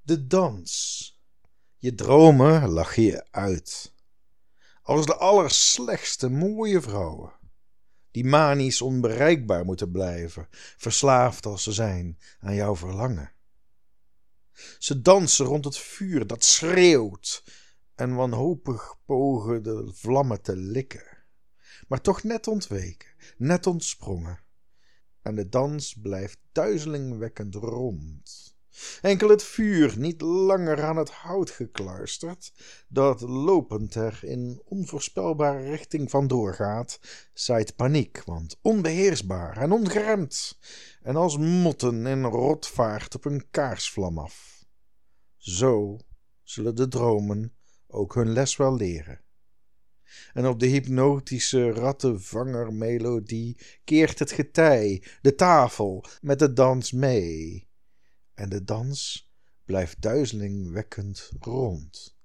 De dans. Je dromen lachen je uit. Als de allerslechtste mooie vrouwen. Die manisch onbereikbaar moeten blijven. Verslaafd als ze zijn aan jouw verlangen. Ze dansen rond het vuur dat schreeuwt. En wanhopig pogen de vlammen te likken. Maar toch net ontweken, net ontsprongen. En de dans blijft duizelingwekkend rond. Enkel het vuur, niet langer aan het hout gekluisterd, dat lopend er in onvoorspelbare richting vandoor gaat, zaait paniek, want onbeheersbaar en ongeremd, en als motten in rotvaart op een kaarsvlam af. Zo zullen de dromen ook hun les wel leren. En op de hypnotische rattenvangermelodie keert het getij, de tafel, met de dans mee. En de dans blijft duizelingwekkend rond.